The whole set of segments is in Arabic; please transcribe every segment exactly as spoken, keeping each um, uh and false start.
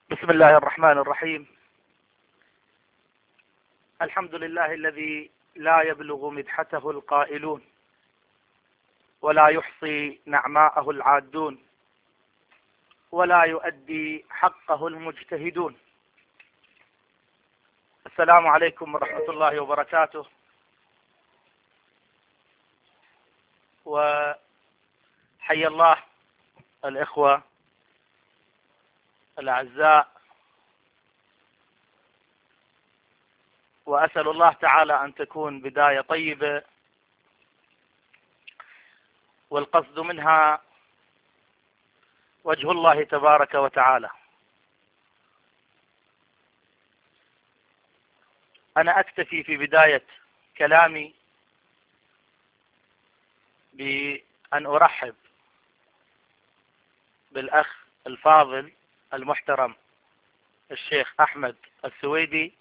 بسم الله الرحمن الرحيم. الحمد لله الذي لا يبلغ مدحته القائلون ولا يحصي نعماءه العادون ولا يؤدي حقه المجتهدون. السلام عليكم ورحمة الله وبركاته. وحيا الله الإخوة الأعزاء، وأسأل الله تعالى أن تكون بداية طيبة، والقصد منها وجه الله تبارك وتعالى. أنا أكتفي في بداية كلامي بأن أرحب بالأخ الفاضل المحترم الشيخ أحمد السويدي،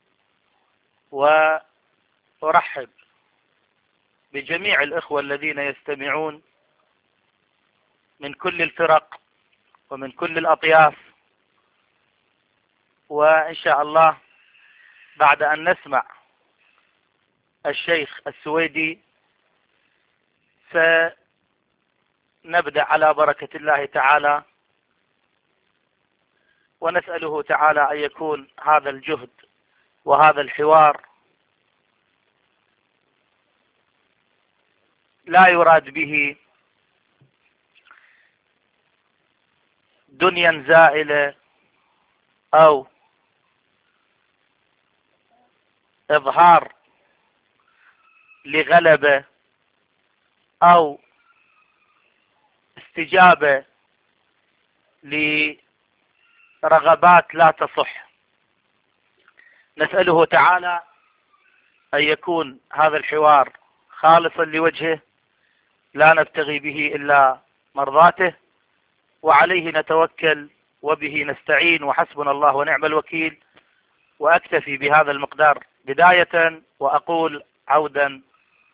وأرحب بجميع الإخوة الذين يستمعون من كل الفرق ومن كل الأطياف. وإن شاء الله بعد أن نسمع الشيخ السويدي سنبدأ على بركة الله تعالى، ونسأله تعالى أن يكون هذا الجهد وهذا الحوار لا يراد به دنيا زائلة أو إظهار لغلبة أو استجابة لرغبات لا تصح. نسأله تعالى أن يكون هذا الحوار خالصا لوجهه، لا نبتغي به إلا مرضاته، وعليه نتوكل وبه نستعين، وحسبنا الله ونعم الوكيل. وأكتفي بهذا المقدار بداية، وأقول عودا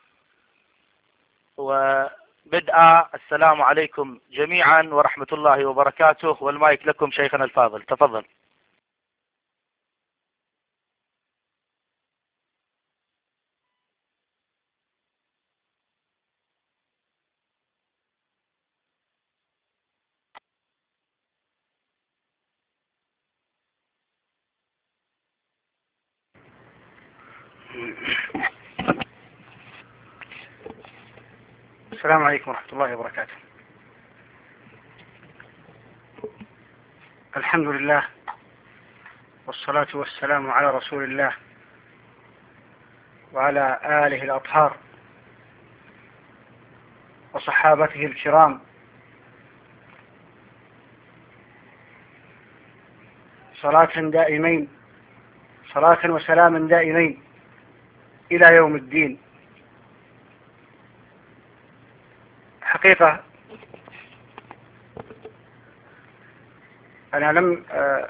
وبدءا السلام عليكم جميعا ورحمة الله وبركاته، والمايك لكم شيخنا الفاضل، تفضل. السلام عليكم ورحمة الله وبركاته. الحمد لله والصلاة والسلام على رسول الله وعلى آله الأطهار وصحابته الكرام، صلاة دائمين صلاة وسلاما دائمين إلى يوم الدين. حقيقة أنا لم آه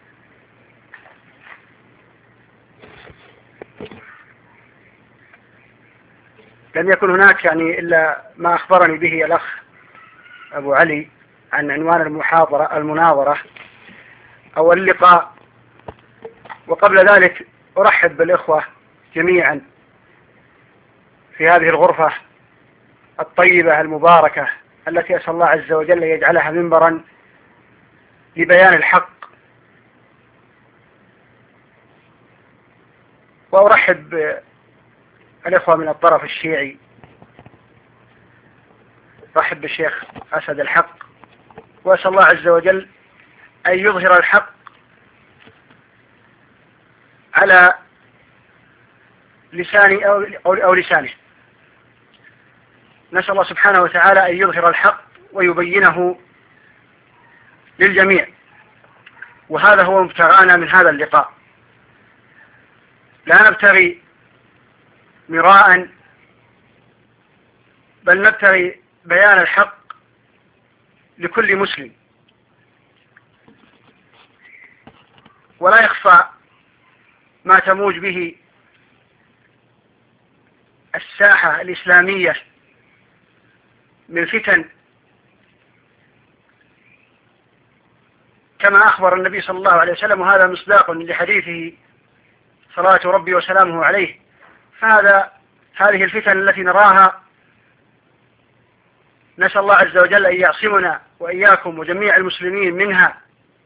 لم يكن هناك يعني إلا ما أخبرني به الأخ أبو علي عن عنوان المحاضرة المناظرة أو اللقاء. وقبل ذلك أرحب بالإخوة جميعا في هذه الغرفة الطيبة المباركة التي أسأل الله عز وجل يجعلها منبرا لبيان الحق. وأرحب بالإخوة من الطرف الشيعي، أرحب بالشيخ أسد الحق، وأسأل الله عز وجل أن يظهر الحق على لساني أو, أو, أو لسانه. نسأل الله سبحانه وتعالى أن يظهر الحق ويبينه للجميع، وهذا هو مبتغانا من هذا اللقاء. لا نبتغي مراء، بل نبتغي بيان الحق لكل مسلم. ولا يخفى ما تموج به الساحة الإسلامية من فتن كما أخبر النبي صلى الله عليه وسلم، وهذا مصداق لحديثه صلوات ربي وسلامه عليه. فهذا هذه الفتن التي نراها نسأل الله عز وجل أن يعصمنا وإياكم وجميع المسلمين منها.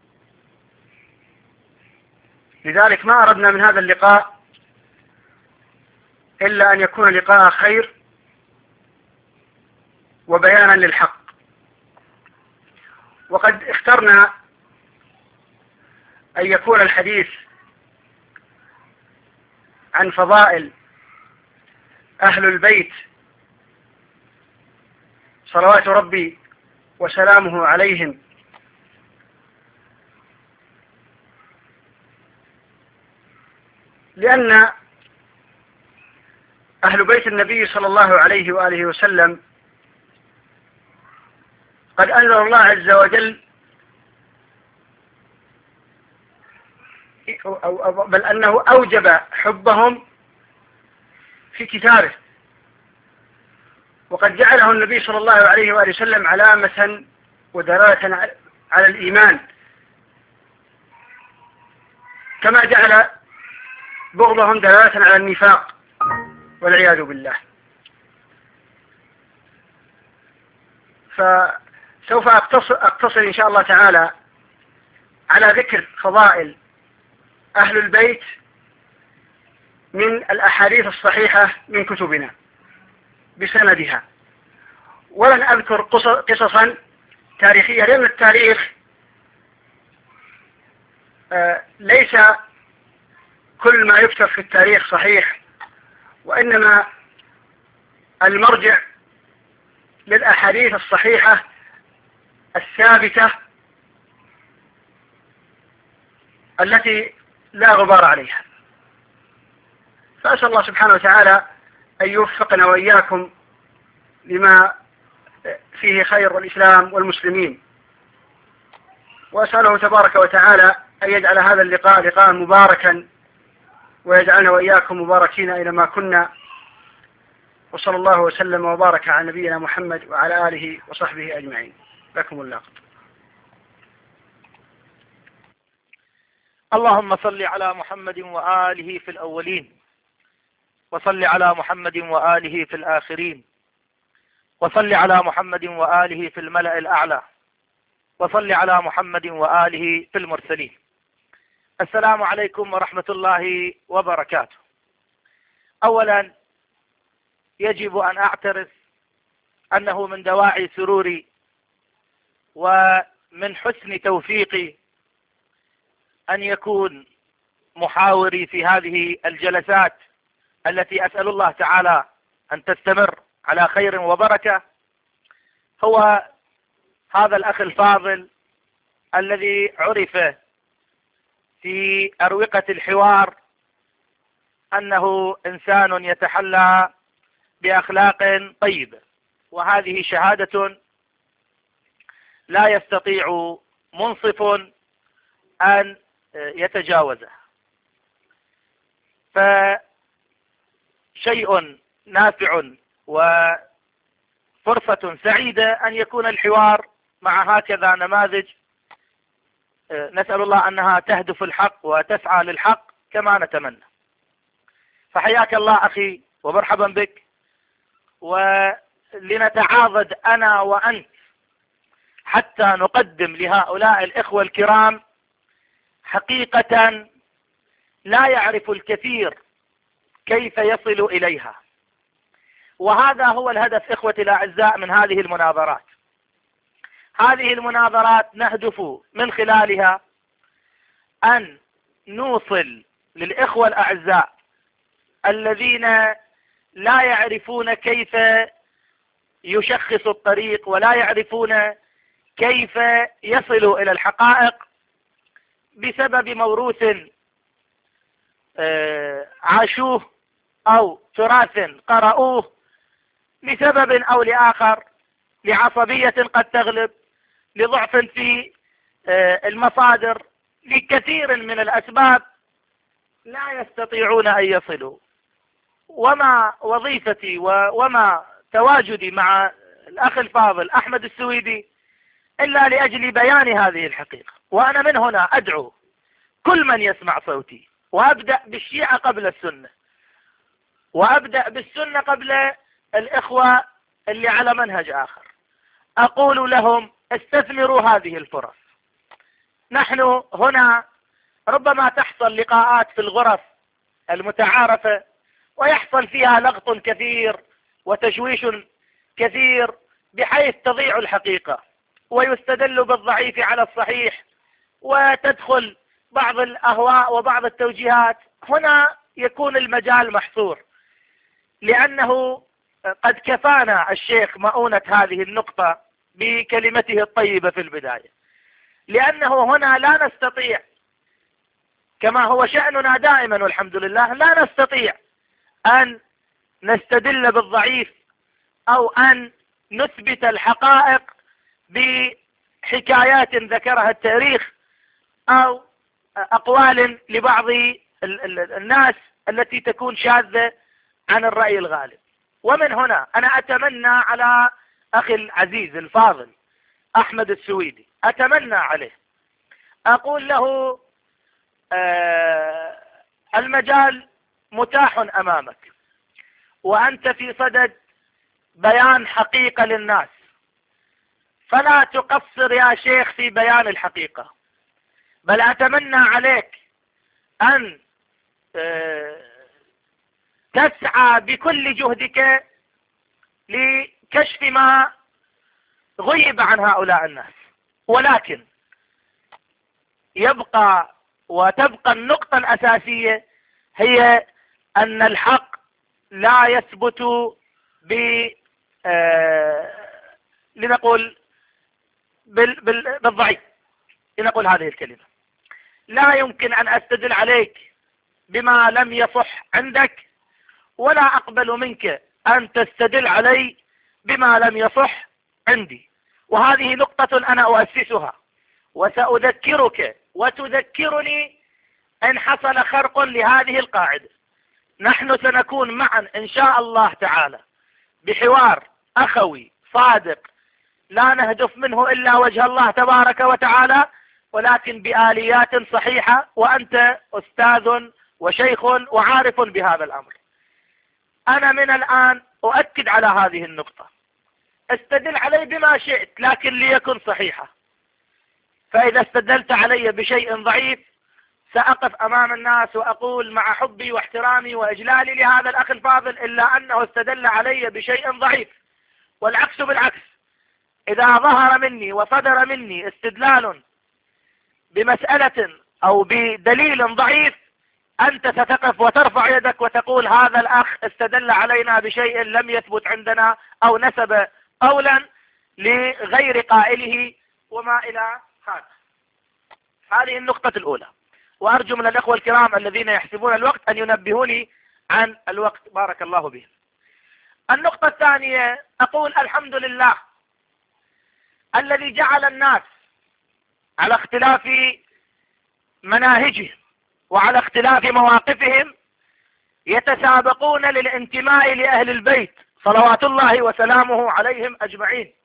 لذلك ما أردنا من هذا اللقاء إلا أن يكون لقاء خير وبيانا للحق. وقد اخترنا أن يكون الحديث عن فضائل أهل البيت صلوات ربي وسلامه عليهم، لأن أهل بيت النبي صلى الله عليه وآله وسلم قد أنزل الله عز وجل أو بل أنه أوجب حبهم في كتابه، وقد جعله النبي صلى الله عليه وآله وسلم علامة ودلالة على الإيمان، كما جعل بغضهم دلالة على النفاق والعياذ بالله. فسوف أقتصر, أقتصر إن شاء الله تعالى على ذكر فضائل أهل البيت من الأحاديث الصحيحة من كتبنا بسندها، ولن أذكر قصصا تاريخية، لأن التاريخ ليس كل ما يكتب في التاريخ صحيح، وإنما المرجع للأحاديث الصحيحة الثابتة التي لا غبار عليها. فأسأل الله سبحانه وتعالى أن يوفقنا وإياكم لما فيه خير الإسلام والمسلمين، وأسأله تبارك وتعالى أن يجعل هذا اللقاء لقاء مباركا، ويجعلنا وإياكم مباركين أينما كنا. وصلى الله وسلم وبارك على نبينا محمد وعلى آله وصحبه أجمعين. لكم اللقب. اللهم صل على محمد وآله في الأولين، وصل على محمد وآله في الآخرين، وصل على محمد وآله في الملأ الأعلى، وصل على محمد وآله في المرسلين. السلام عليكم ورحمة الله وبركاته. أولا يجب أن أعترف أنه من دواعي سروري ومن حسن توفيقي أن يكون محاوري في هذه الجلسات التي أسأل الله تعالى أن تستمر على خير وبركة هو هذا الأخ الفاضل الذي عرف في أروقة الحوار أنه إنسان يتحلى بأخلاق طيبة، وهذه شهادة لا يستطيع منصف أن يتجاوزه. فشيء نافع وفرصة سعيدة أن يكون الحوار مع هكذا نماذج نسأل الله أنها تهدف الحق وتسعى للحق كما نتمنى. فحياك الله أخي ومرحبا بك، ولنتعاضد أنا وأنت حتى نقدم لهؤلاء الإخوة الكرام حقيقة لا يعرف الكثير كيف يصل إليها. وهذا هو الهدف إخوتي الأعزاء من هذه المناظرات. هذه المناظرات نهدف من خلالها أن نوصل للإخوة الأعزاء الذين لا يعرفون كيف يشخص الطريق ولا يعرفون كيف يصلوا إلى الحقائق بسبب موروث عاشوه أو تراث قرأوه لسبب أو لآخر، لعصبية قد تغلب، لضعف في المصادر، لكثير من الأسباب لا يستطيعون أن يصلوا. وما وظيفتي وما تواجدي مع الأخ الفاضل أحمد السويدي إلا لأجل بيان هذه الحقيقة وأنا من هنا أدعو كل من يسمع صوتي، وأبدأ بالشيعة قبل السنة، وأبدأ بالسنة قبل الإخوة اللي على منهج آخر، أقول لهم استثمروا هذه الفرص. نحن هنا ربما تحصل لقاءات في الغرف المتعارفة ويحصل فيها لغط كثير وتشويش كثير بحيث تضيع الحقيقة، ويستدل بالضعيف على الصحيح، وتدخل بعض الأهواء وبعض التوجيهات. هنا يكون المجال محصور، لأنه قد كفانا الشيخ مؤونة هذه النقطة بكلمته الطيبة في البداية، لأنه هنا لا نستطيع كما هو شأننا دائما والحمد لله، لا نستطيع أن نستدل بالضعيف أو أن نثبت الحقائق بحكايات ذكرها التاريخ أو أقوال لبعض الناس التي تكون شاذة عن الرأي الغالب. ومن هنا أنا أتمنى على أخي العزيز الفاضل أحمد السويدي، أتمنى عليه، أقول له آه المجال متاح أمامك، وأنت في صدد بيان حقيقة للناس، فلا تقصر يا شيخ في بيان الحقيقة، بل أتمنى عليك أن آه تسعى بكل جهدك لكشف ما غيب عن هؤلاء الناس. ولكن يبقى وتبقى النقطة الأساسية هي أن الحق لا يثبت ب آه لنقول بال... بال... بالضعيف، لنقول هذه الكلمة. لا يمكن أن أستدل عليك بما لم يصح عندك، ولا أقبل منك أن تستدل علي بما لم يصح عندي. وهذه نقطة أنا أؤسسها، وسأذكرك وتذكرني إن حصل خرق لهذه القاعدة. نحن سنكون معا إن شاء الله تعالى بحوار أخوي صادق لا نهدف منه إلا وجه الله تبارك وتعالى، ولكن بآليات صحيحة، وأنت أستاذ وشيخ وعارف بهذا الأمر. أنا من الآن أؤكد على هذه النقطة، استدل علي بما شئت لكن ليكن صحيحة. فإذا استدلت علي بشيء ضعيف سأقف أمام الناس وأقول مع حبي واحترامي وإجلالي لهذا الأخ الفاضل إلا أنه استدل علي بشيء ضعيف. والعكس بالعكس، إذا ظهر مني وصدر مني استدلال بمسألة أو بدليل ضعيف أنت ستقف وترفع يدك وتقول هذا الأخ استدل علينا بشيء لم يثبت عندنا أو نسب قولا لغير قائله وما إلى هذا. هذه النقطة الأولى، وأرجو من الأخوة الكرام الذين يحسبون الوقت أن ينبهوني عن الوقت بارك الله بهم. النقطة الثانية، أقول الحمد لله الذي جعل الناس على اختلاف مناهجهم وعلى اختلاف مواقفهم يتسابقون للانتماء لأهل البيت صلوات الله وسلامه عليهم أجمعين.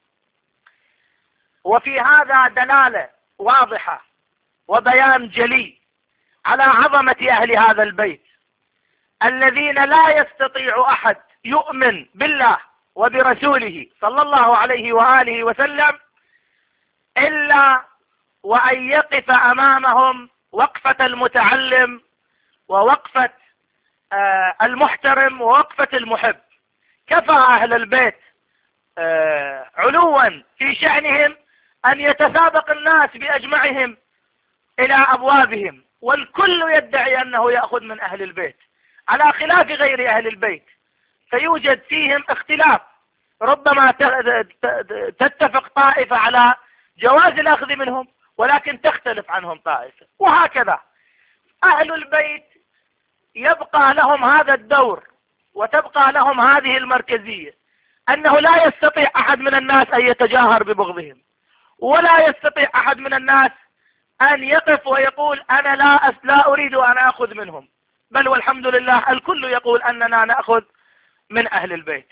وفي هذا دلالة واضحة وبيان جلي على عظمة أهل هذا البيت الذين لا يستطيع أحد يؤمن بالله وبرسوله صلى الله عليه وآله وسلم إلا وأن يقف أمامهم وقفة المتعلم ووقفة آه المحترم ووقفة المحب. كفى أهل البيت آه علوا في شأنهم أن يتسابق الناس بأجمعهم إلى أبوابهم، والكل يدعي أنه يأخذ من أهل البيت على خلاف غير أهل البيت، فيوجد فيهم اختلاف. ربما تتفق طائفة على جواز الأخذ منهم ولكن تختلف عنهم طائفة، وهكذا أهل البيت يبقى لهم هذا الدور وتبقى لهم هذه المركزية، أنه لا يستطيع أحد من الناس أن يتجاهر ببغضهم، ولا يستطيع أحد من الناس أن يقف ويقول أنا لا لا أريد أن أخذ منهم، بل والحمد لله الكل يقول أننا نأخذ من أهل البيت.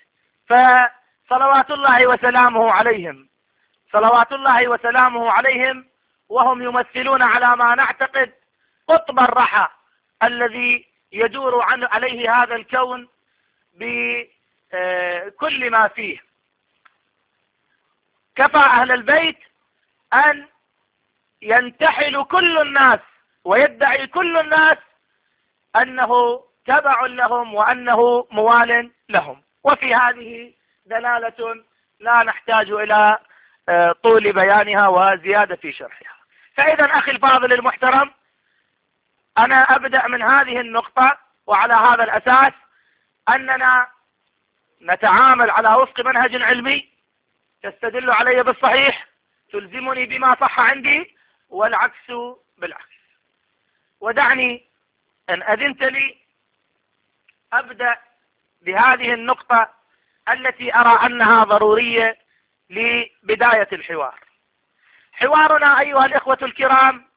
فصلوات الله وسلامه عليهم صلوات الله وسلامه عليهم وهم يمثلون على ما نعتقد قطب الرحى الذي يدور عن عليه هذا الكون بكل ما فيه. كفى أهل البيت أن ينتحل كل الناس ويدعي كل الناس أنه تبع لهم وأنه موال لهم، وفي هذه دلالة لا نحتاج إلى طول بيانها وزيادة في شرحها. فإذا أخي الفاضل المحترم، أنا أبدأ من هذه النقطة، وعلى هذا الأساس أننا نتعامل على وفق منهج علمي تستدل علي بالصحيح، تلزمني بما صح عندي، والعكس بالعكس. ودعني أن أذنت لي أبدأ بهذه النقطة التي أرى أنها ضرورية لبداية الحوار. حوارنا أيها الإخوة الكرام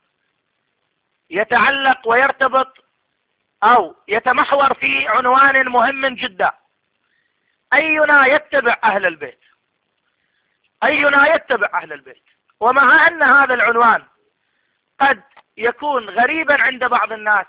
يتعلق ويرتبط أو يتمحور في عنوان مهم جدا: أينا يتبع أهل البيت؟ أينا يتبع أهل البيت؟ ومع أن هذا العنوان قد يكون غريبا عند بعض الناس،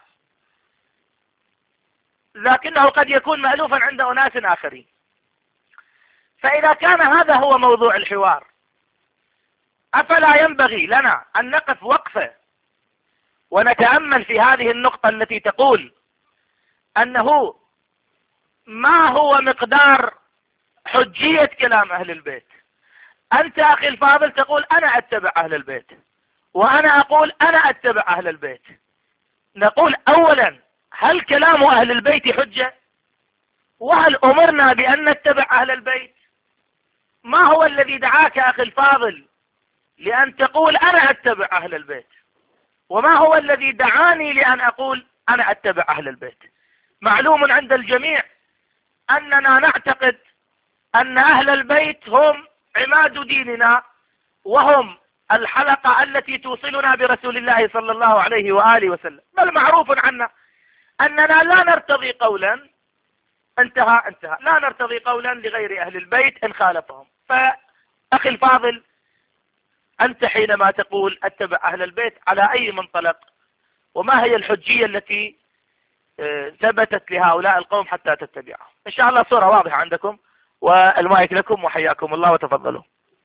لكنه قد يكون مألوفا عند أناس آخرين. فإذا كان هذا هو موضوع الحوار، أفلا ينبغي لنا أن نقف وقفة ونتأمل في هذه النقطة التي تقول أنه ما هو مقدار حجية كلام أهل البيت؟ أنت أخي الفاضل تقول أنا أتبع أهل البيت، وأنا أقول أنا أتبع أهل البيت. نقول أولا: هل كلام أهل البيت حجة؟ وهل أمرنا بأن نتبع أهل البيت؟ ما هو الذي دعاك أخي الفاضل لأن تقول أنا أتبع أهل البيت؟ وما هو الذي دعاني لأن أقول أنا أتبع أهل البيت؟ معلوم عند الجميع أننا نعتقد أن أهل البيت هم عماد ديننا، وهم الحلقة التي توصلنا برسول الله صلى الله عليه وآله وسلم. بل معروف عنا أننا لا نرتضي قولا انتهى انتهى لا نرتضي قولا لغير أهل البيت إن خالفهم. فأخي الفاضل، أنت حينما تقول أتبع أهل البيت على أي منطلق؟ وما هي الحجية التي ثبتت لهؤلاء القوم حتى تتبعهم؟ إن شاء الله صورة واضحة عندكم، والمايك لكم وحياكم الله وتفضلوا.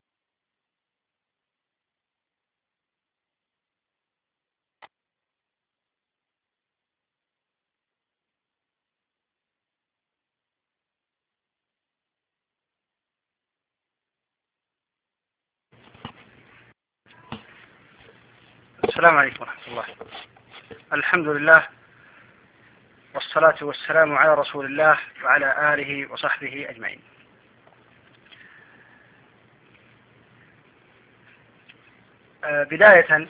السلام عليكم ورحمة الله. الحمد لله والصلاة والسلام على رسول الله وعلى آله وصحبه أجمعين. بداية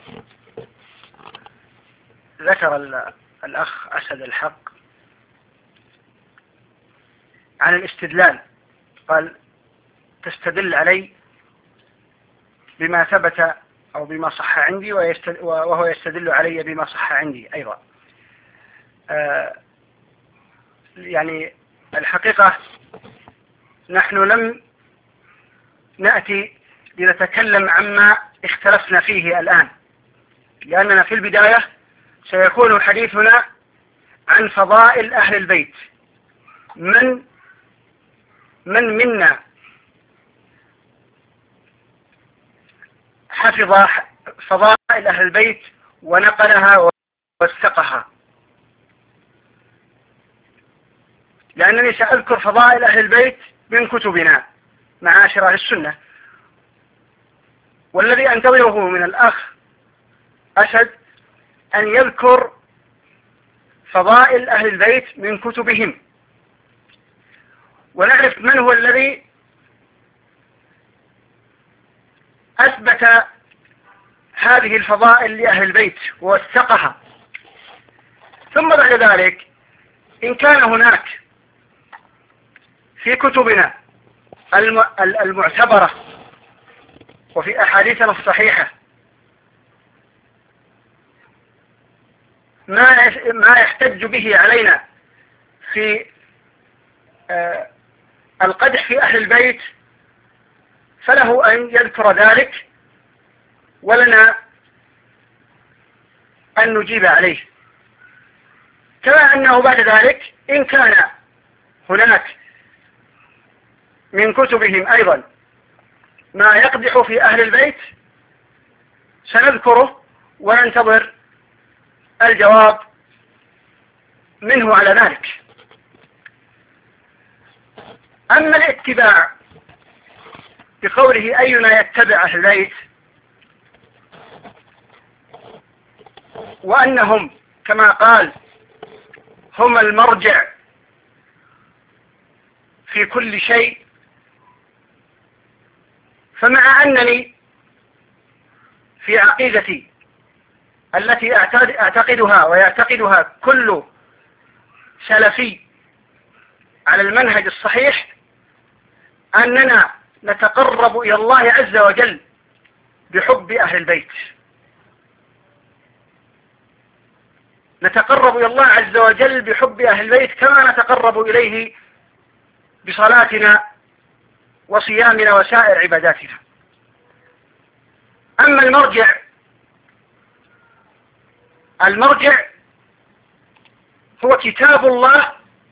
ذكر الأخ أسد الحق عن الاستدلال، قال: تستدل علي بما ثبت أو بما صح عندي، وهو يستدل علي بما صح عندي أيضا. يعني الحقيقة نحن لم نأتي لنتكلم عما اختلفنا فيه الآن، لأننا في البداية سيكون حديثنا عن فضائل أهل البيت. من من منا حفظ فضائل أهل البيت ونقلها ووثقها؟ لأنني سأذكر فضائل أهل البيت من كتبنا معاشر أهل السنة، والذي أنتظره من الأخ أسد أن يذكر فضائل أهل البيت من كتبهم، ونعرف من هو الذي أثبت هذه الفضائل لأهل البيت ووثقها. ثم بعد ذلك إن كان هناك في كتبنا المعتبرة وفي أحاديثنا الصحيحة ما ما يحتج به علينا في القدح في أهل البيت، فله أن يذكر ذلك، ولنا أن نجيب عليه، كما أنه بعد ذلك إن كان هناك من كتبهم أيضا ما يقدح في أهل البيت سنذكره وننتظر الجواب منه على ذلك. أما الاتباع بقوله أينا يتبع أهل البيت، وأنهم كما قال هم المرجع في كل شيء، فمع أنني في عقيدتي التي أعتقدها ويعتقدها كل سلفي على المنهج الصحيح أننا نتقرب إلى الله عز وجل بحب أهل البيت، نتقرب إلى الله عز وجل بحب أهل البيت كما نتقرب إليه بصلاتنا وصيامنا وسائر عباداتنا. أما المرجع المرجع هو كتاب الله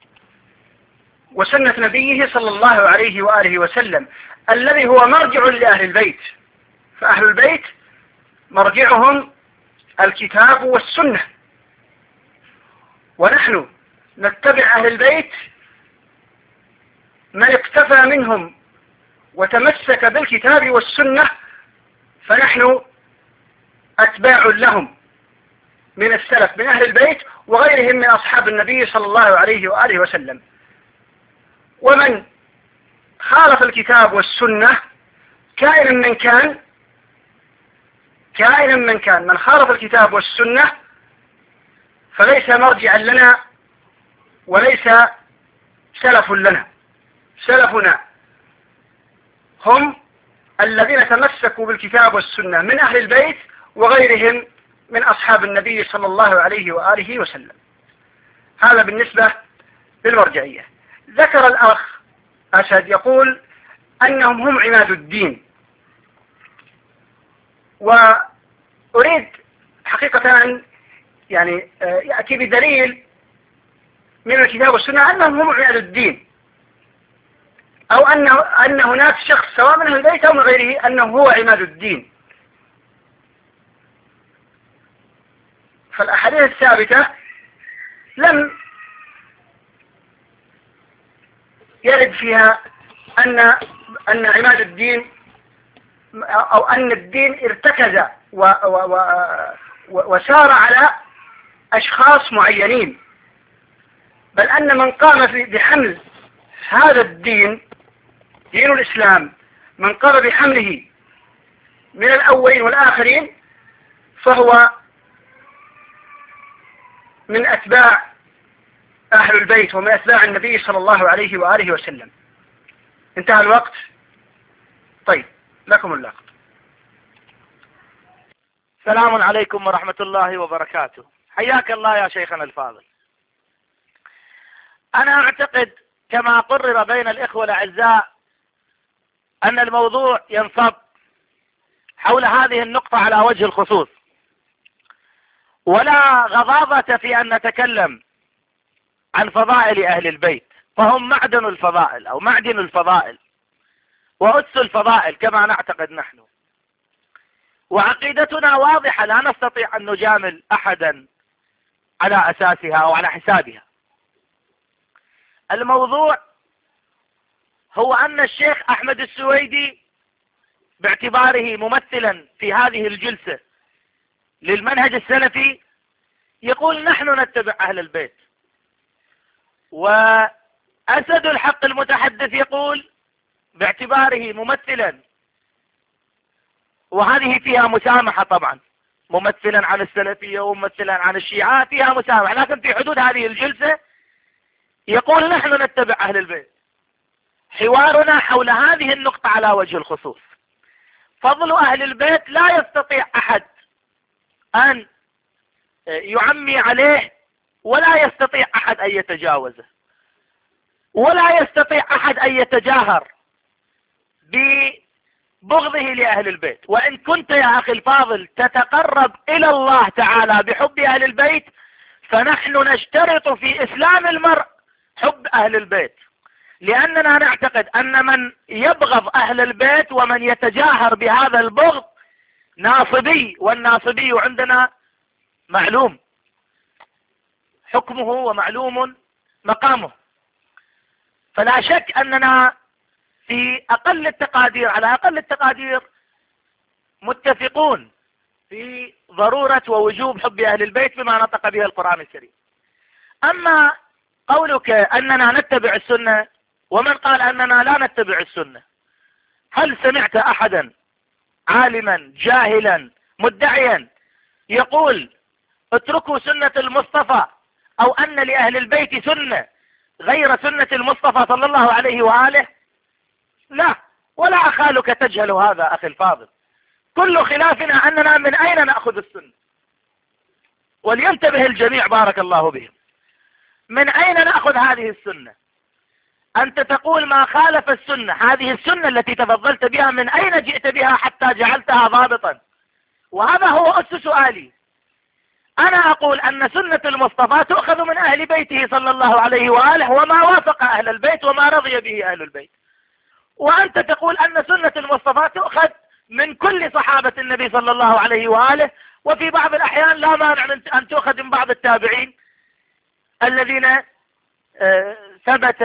وسنة نبيه صلى الله عليه وآله وسلم الذي هو مرجع لأهل البيت، فأهل البيت مرجعهم الكتاب والسنة، ونحن نتبع أهل البيت من اقتفى منهم وتمسك بالكتاب والسنة، فنحن أتباع لهم من السلف من أهل البيت وغيرهم من أصحاب النبي صلى الله عليه وآله وسلم. ومن خالف الكتاب والسنة كائنا من كان كائنا من كان من خالف الكتاب والسنة فليس مرجعا لنا وليس سلف لنا. سلفنا هم الذين تمسكوا بالكتاب والسنة من أهل البيت وغيرهم من أصحاب النبي صلى الله عليه وآله وسلم. هذا بالنسبة للمرجعية. ذكر الأخ أسد يقول أنهم هم عماد الدين، وأريد حقيقة أن يعني يأتي بدليل من الكتاب والسنة أنهم هم عماد الدين، أو أن أن هناك شخص سواء من أهل البيت أو من غيره أنه هو عماد الدين. فالأحاديث الثابتة لم يرد فيها أن أن عماد الدين أو أن الدين ارتكز و و و وسار على أشخاص معينين، بل أن من قام بحمل هذا الدين دين الإسلام من قام بحمله من الأولين والآخرين فهو من أتباع أهل البيت ومن أتباع النبي صلى الله عليه وآله وسلم. انتهى الوقت. طيب لكم اللقب. السلام عليكم ورحمة الله وبركاته. حياك الله يا شيخنا الفاضل. أنا أعتقد كما قرر بين الإخوة الأعزاء أن الموضوع ينصب حول هذه النقطة على وجه الخصوص، ولا غضاضة في أن نتكلم عن فضائل أهل البيت، فهم معدن الفضائل أو معدن الفضائل وأس الفضائل كما نعتقد نحن، وعقيدتنا واضحة لا نستطيع أن نجامل أحدا على أساسها أو على حسابها. الموضوع هو أن الشيخ أحمد السويدي باعتباره ممثلا في هذه الجلسة للمنهج السلفي يقول نحن نتبع أهل البيت، وأسد الحق المتحدث يقول باعتباره ممثلا، وهذه فيها مسامحة طبعا، ممثلا عن السلفية وممثلا عن الشيعة فيها مسامحة، لكن في حدود هذه الجلسة يقول نحن نتبع أهل البيت. حوارنا حول هذه النقطة على وجه الخصوص. فضل أهل البيت لا يستطيع أحد أن يعمي عليه، ولا يستطيع أحد أن يتجاوزه، ولا يستطيع أحد أن يتجاهر بغضه لأهل البيت. وإن كنت يا أخي الفاضل تتقرب إلى الله تعالى بحب أهل البيت، فنحن نشترط في إسلام المرء حب أهل البيت، لأننا نعتقد أن من يبغض أهل البيت ومن يتجاهر بهذا البغض ناصبي، والناصبي عندنا معلوم حكمه ومعلوم مقامه. فلا شك أننا في أقل التقادير على أقل التقادير متفقون في ضرورة ووجوب حب أهل البيت بما نطق به القرآن الكريم. أما قولك أننا نتبع السنة، ومن قال أننا لا نتبع السنة؟ هل سمعت أحدا عالما جاهلا مدعيا يقول اتركوا سنة المصطفى أو أن لأهل البيت سنة غير سنة المصطفى صلى الله عليه وآله؟ لا، ولا أخالك تجهل هذا أخي الفاضل. كل خلافنا أننا من أين نأخذ السنة، ولينتبه الجميع بارك الله بهم. من أين نأخذ هذه السنة؟ أنت تقول ما خالف السنة، هذه السنة التي تفضلت بها من أين جئت بها حتى جعلتها ضابطا؟ وهذا هو أس سؤالي. أنا أقول أن سنة المصطفى تؤخذ من أهل بيته صلى الله عليه وآله وما وافق أهل البيت وما رضي به أهل البيت، وأنت تقول أن سنة المصطفى تؤخذ من كل صحابة النبي صلى الله عليه وآله، وفي بعض الأحيان لا مانع من أن تؤخذ من بعض التابعين الذين آه ثبت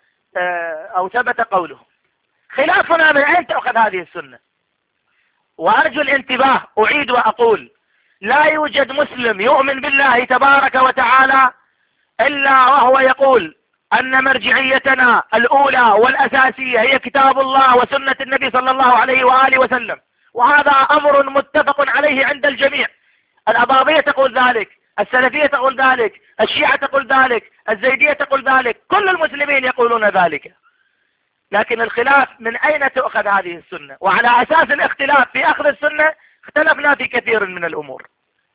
آه أو ثبت قوله. خلافنا من أين تأخذ هذه السنة؟ وأرجو الانتباه، أعيد وأقول لا يوجد مسلم يؤمن بالله تبارك وتعالى إلا وهو يقول أن مرجعيتنا الأولى والأساسية هي كتاب الله وسنة النبي صلى الله عليه وآله وسلم، وهذا أمر متفق عليه عند الجميع. الأباضية تقول ذلك، السلفية تقول ذلك، الشيعة تقول ذلك، الزيدية تقول ذلك، كل المسلمين يقولون ذلك. لكن الخلاف من أين تؤخذ هذه السنة، وعلى أساس الاختلاف في أخذ السنة اختلفنا في كثير من الأمور.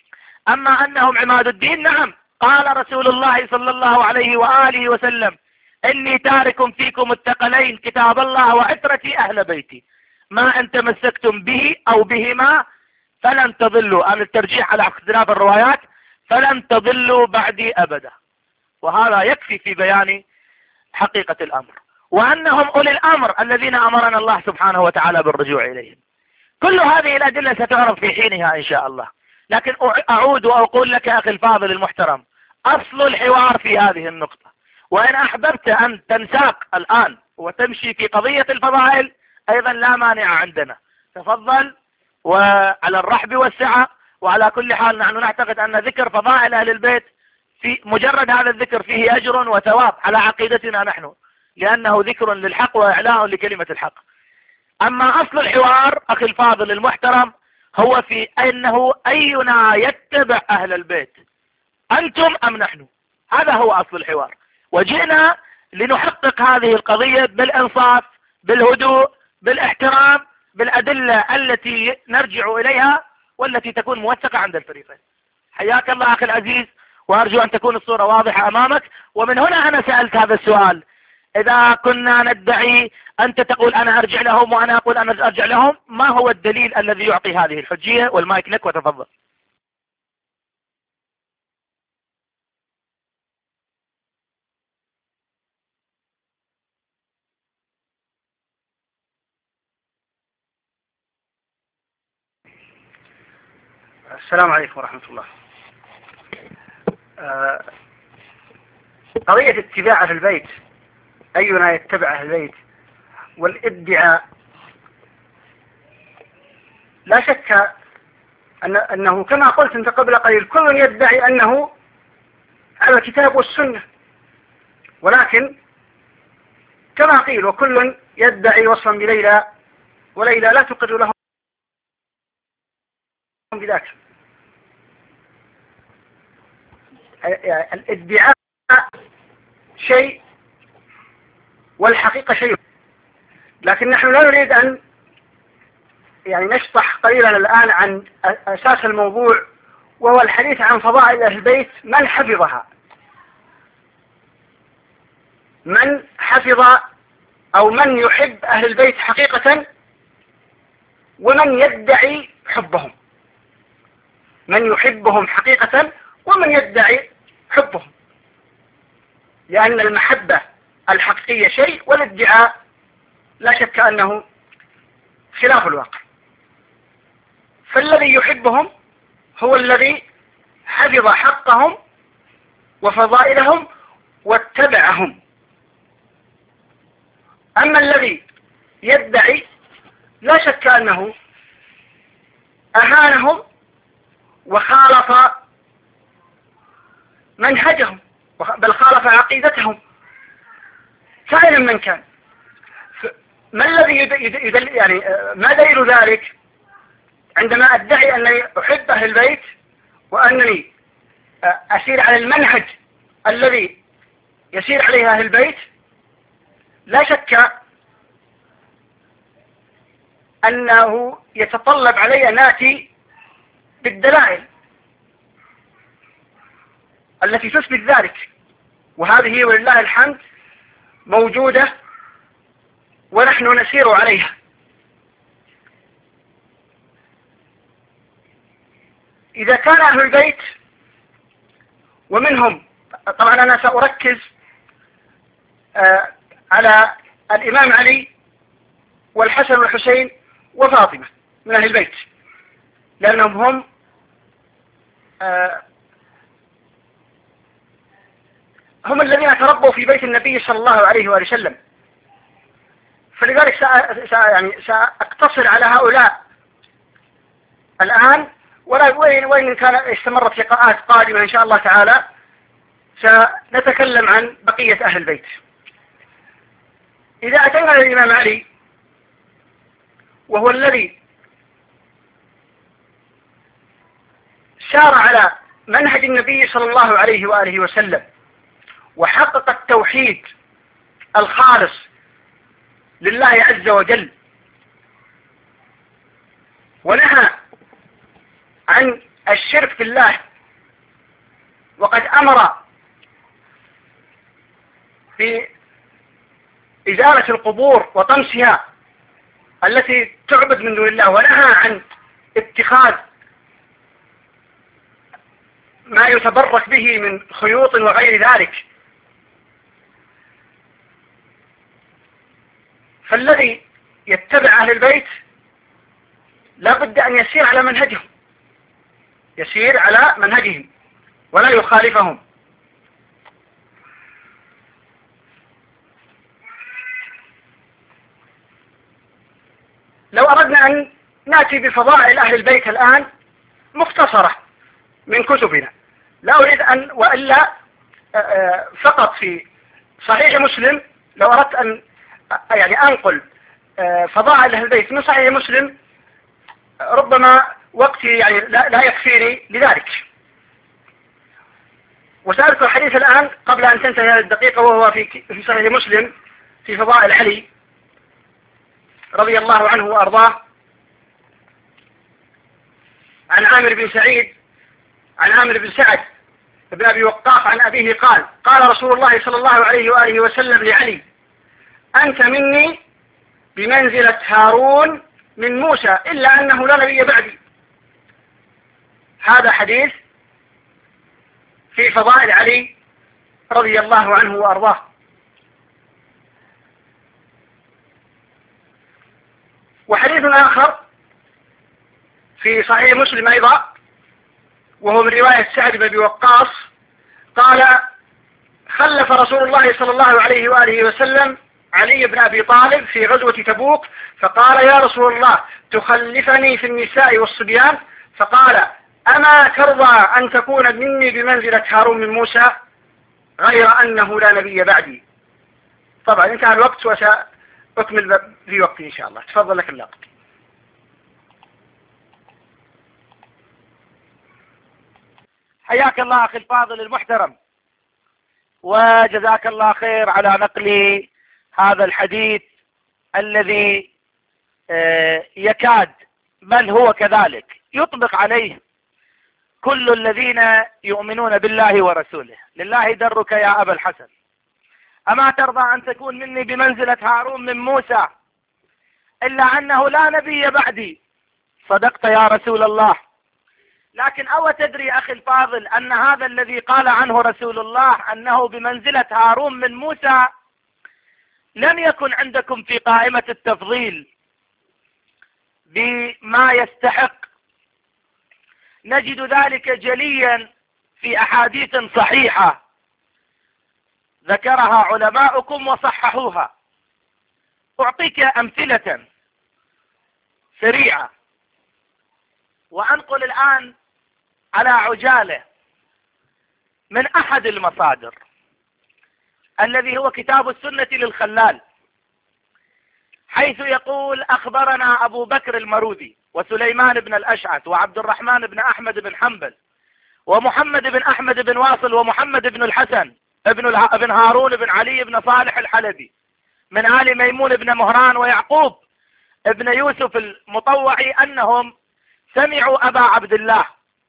أما أنهم عماد الدين، نعم، قال رسول الله صلى الله عليه وآله وسلم إني تارك فيكم الثقلين كتاب الله وعترتي أهل بيتي، ما أن تمسكتم به أو بهما فلن تضلوا. أم الترجيح على اختلاف الروايات، فلن تضلوا بعدي أبدا. وهذا يكفي في بيان حقيقة الأمر، وأنهم أولي الأمر الذين أمرنا الله سبحانه وتعالى بالرجوع إليهم. كل هذه الأدلة ستعرض في حينها إن شاء الله. لكن أعود وأقول لك أخي الفاضل المحترم، أصل الحوار في هذه النقطة، وإن أحببت أن تنساق الآن وتمشي في قضية الفضائل أيضا لا مانع عندنا، تفضل، وعلى الرحب والسعة. وعلى كل حال نحن نعتقد أن ذكر فضائل أهل البيت في مجرد هذا الذكر فيه أجر وثواب على عقيدتنا نحن، لأنه ذكر للحق وإعلاء لكلمة الحق. أما أصل الحوار أخي الفاضل المحترم هو في أنه أينا يتبع أهل البيت، أنتم أم نحن؟ هذا هو أصل الحوار، وجئنا لنحقق هذه القضية بالإنصاف، بالهدوء، بالاحترام، بالأدلة التي نرجع إليها والتي تكون موثقة عند الفريقين. حياك الله أخي العزيز، وأرجو أن تكون الصورة واضحة أمامك. ومن هنا أنا سألت هذا السؤال، إذا كنا ندعي أنت تقول أنا أرجع لهم وأنا أقول أنا أرجع لهم، ما هو الدليل الذي يعطي هذه الحجية؟ والمايك لك وتفضل. السلام عليكم ورحمة الله. قضية اتباع أهل البيت، أينا يتبع أهل البيت، والادعاء، لا شك أن أنه كما قلت أنت قبل قليل كل يدعي أنه على الكتاب والسنة، ولكن كما قيل وكل يدعي وصلا بليلى وليلى لا تقر لهم بذاك. الادعاء شيء والحقيقة شيء، لكن نحن لا نريد أن يعني نشطح قليلا الآن عن أساس الموضوع، وهو الحديث عن فضائل أهل البيت. من حفظها؟ من حفظ أو من يحب أهل البيت حقيقة ومن يدعي حبهم، من يحبهم حقيقة ومن يدعي حبهم، لأن المحبة الحقيقية شيء والادعاء لا شك أنه خلاف الواقع. فالذي يحبهم هو الذي حفظ حقهم وفضائلهم واتبعهم. أما الذي يدعي لا شك أنه أهانهم وخالف منهجهم، بل خالف عقيدتهم كائنا من كان. ما الذي يدل يعني ما دليل ذلك؟ عندما أدعي أنني أحب أهل البيت وأنني أسير على المنهج الذي يسير عليه أهل البيت، لا شك أنه يتطلب علي أن آتي بالدلائل التي تثبت ذلك، وهذه ولله الحمد موجودة ونحن نسير عليها. إذا كان أهل البيت ومنهم، طبعا أنا سأركز آه على الإمام علي والحسن والحسين وفاطمة من أهل البيت، لأنهم هم آه هم الذين تربوا في بيت النبي صلى الله عليه وآله وسلم. فلذلك سأ يعني سأقتصر على هؤلاء الآن، ولا وين وين كان استمرت لقاءات قادمة إن شاء الله تعالى سنتكلم عن بقية أهل البيت. إذا أتينا للإمام علي وهو الذي سار على منهج النبي صلى الله عليه وآله وسلم وحقق التوحيد الخالص لله عز وجل، ونهى عن الشرك بالله، وقد أمر بإزالة القبور وطمسها التي تعبد من دون الله، ونهى عن اتخاذ ما يتبرك به من خيوط وغير ذلك. فالذي يتبع أهل البيت لا بد أن يسير على منهجهم، يسير على منهجهم ولا يخالفهم. لو أردنا أن نأتي بفضائل أهل البيت الآن مختصرة من كتبنا، لا أريد أن وإلا فقط في صحيح مسلم، لو أردت أن يعني أنقل فضائل أهل البيت من صحيح مسلم ربما وقتي يعني لا, لا يكفيني لذلك. وسأذكر الحديث الآن قبل أن تنتهي هذه الدقيقة، وهو في في صحيح مسلم في فضائل علي رضي الله عنه وأرضاه، عن عامر بن سعيد عن عامر بن سعد بن أبي وقاص عن أبيه قال: قال رسول الله صلى الله عليه وآله وسلم لعلي: أنت مني بمنزلة هارون من موسى إلا أنه لا نبي بعدي. هذا حديث في فضائل علي رضي الله عنه وأرضاه. وحديث آخر في صحيح مسلم أيضا، وهو من رواية سعد بن أبي وقاص قال: خلف رسول الله صلى الله عليه وآله وسلم علي بن أبي طالب في غزوة تبوك، فقال: يا رسول الله تخلفني في النساء والصبيان؟ فقال: أما ترضى أن تكون مني بمنزلة هارون من موسى غير أنه لا نبي بعدي. طبعا انتهى الوقت وسأكمل في وقتي إن شاء الله. تفضل لك اللقب. حياك الله أخي الفاضل المحترم، وجزاك الله خير على نقل هذا الحديث الذي يكاد بل هو كذلك يطبق عليه كل الذين يؤمنون بالله ورسوله. لله درك يا أبا الحسن، أما ترضى أن تكون مني بمنزلة هارون من موسى إلا أنه لا نبي بعدي؟ صدقت يا رسول الله. لكن أو تدري أخي الفاضل أن هذا الذي قال عنه رسول الله أنه بمنزلة هارون من موسى لم يكن عندكم في قائمة التفضيل بما يستحق. نجد ذلك جليا في أحاديث صحيحة ذكرها علماؤكم وصححوها. أعطيك أمثلة سريعة وأنقل الآن على عجالة من أحد المصادر الذي هو كتاب السنة للخلال، حيث يقول: أخبرنا أبو بكر المروذي وسليمان بن الأشعث وعبد الرحمن بن أحمد بن حنبل ومحمد بن أحمد بن واصل ومحمد بن الحسن ابن ابن هارون بن علي بن صالح الحلبي من آل ميمون بن مهران ويعقوب ابن يوسف المطوعي أنهم سمعوا أبا عبد الله.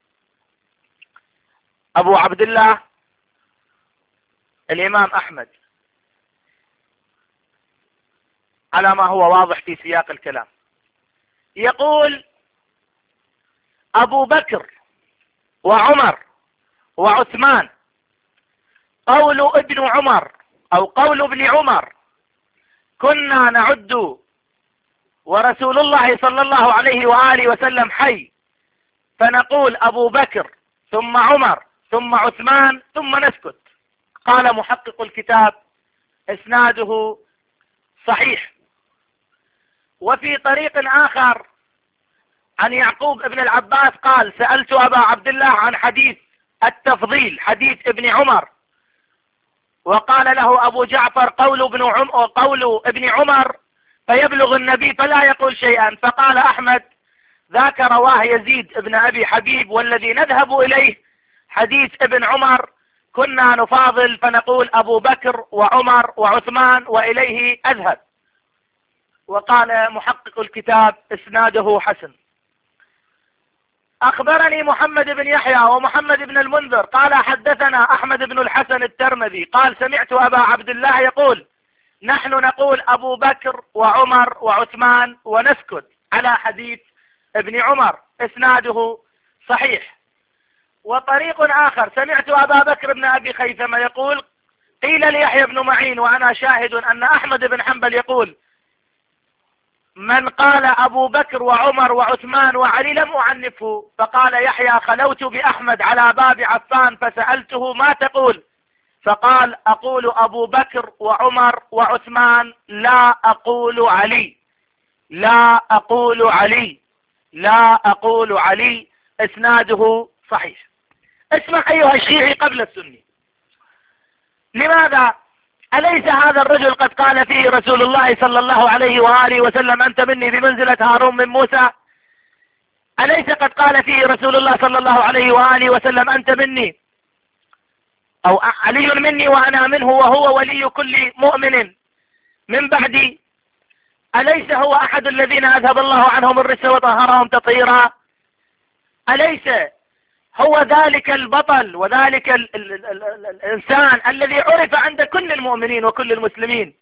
أبو عبد الله الإمام أحمد على ما هو واضح في سياق الكلام يقول: أبو بكر وعمر وعثمان قول ابن عمر أو قول ابن عمر كنا نعد ورسول الله صلى الله عليه وآله وسلم حي، فنقول أبو بكر ثم عمر ثم عثمان ثم نسكت. قال محقق الكتاب: إسناده صحيح. وفي طريق آخر عن يعقوب ابن العباس قال: سألت أبا عبد الله عن حديث التفضيل، حديث ابن عمر، وقال له أبو جعفر: قول ابن عم قول ابن عمر فيبلغ النبي فلا يقول شيئا. فقال أحمد: ذاك رواه يزيد ابن أبي حبيب، والذي نذهب إليه حديث ابن عمر كنا نفاضل فنقول أبو بكر وعمر وعثمان وإليه أذهب. وقال محقق الكتاب: إسناده حسن. أخبرني محمد بن يحيى ومحمد بن المنذر قال: حدثنا أحمد بن الحسن الترمذي قال: سمعت أبا عبد الله يقول: نحن نقول أبو بكر وعمر وعثمان ونسكت على حديث ابن عمر. إسناده صحيح. وطريق آخر: سمعت أبا بكر بن أبي خيثمة يقول: قيل ليحيى بن معين وأنا شاهد أن أحمد بن حنبل يقول: من قال أبو بكر وعمر وعثمان وعلي لم أعنفه. فقال يحيى: خلوت بأحمد على باب عفان فسألته: ما تقول؟ فقال: أقول أبو بكر وعمر وعثمان، لا أقول علي، لا أقول علي، لا أقول علي. إسناده صحيح. اسمع أيها الشيعي قبل السني، لماذا؟ أليس هذا الرجل قد قال فيه رسول الله صلى الله عليه وآله وسلم: أنت مني بمنزلة هارون من موسى؟ أليس قد قال فيه رسول الله صلى الله عليه وآله وسلم: أنت مني أو علي مني وأنا منه وهو ولي كل مؤمن من بعدي؟ أليس هو أحد الذين أذهب الله عنهم الرجس وطهرهم تطهيرا؟ أليس هو ذلك البطل وذلك ال ال ال ال الإنسان الذي عرف عند كل المؤمنين وكل المسلمين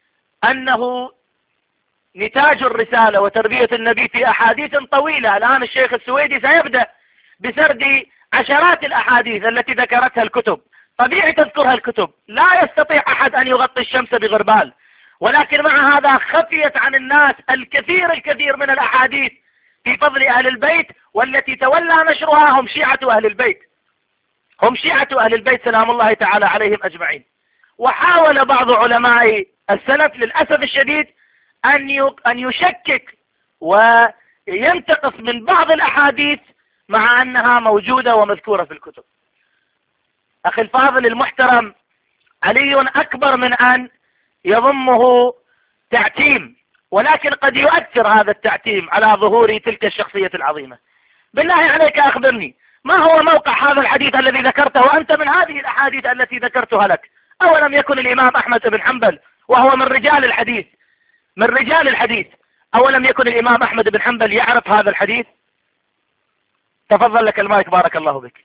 أنه نتاج الرسالة وتربية النبي في أحاديث طويلة؟ الآن الشيخ السويدي سيبدأ بسرد عشرات الأحاديث التي ذكرتها الكتب. طبيعي تذكرها الكتب، لا يستطيع أحد أن يغطي الشمس بغربال، ولكن مع هذا خفيت عن الناس الكثير الكثير من الأحاديث في فضل أهل البيت، والتي تولى نشرها هم شيعة أهل البيت، هم شيعة أهل البيت سلام الله تعالى عليهم أجمعين. وحاول بعض علماء السلف للأسف الشديد أن أن يشكك وينتقص من بعض الأحاديث مع أنها موجودة ومذكورة في الكتب. أخي الفاضل المحترم، علي أكبر من أن يضمه تعتيم، ولكن قد يؤثر هذا التعتيم على ظهور تلك الشخصية العظيمة. بالله عليك أخبرني، ما هو موقع هذا الحديث الذي ذكرته وأنت من هذه الأحاديث التي ذكرتها لك؟ أولم يكن الإمام أحمد بن حنبل وهو من رجال الحديث من رجال الحديث أولم يكن الإمام أحمد بن حنبل يعرف هذا الحديث؟ تفضل لك المايك، بارك الله بك.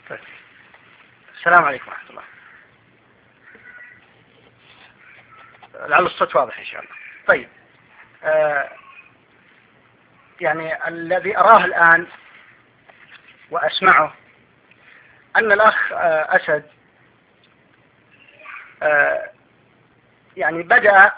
طيب. السلام عليكم ورحمة الله. لعل الصوت واضح إن شاء الله. طيب آه يعني الذي أراه الآن وأسمعه أن الأخ آه أسد آه يعني بدأ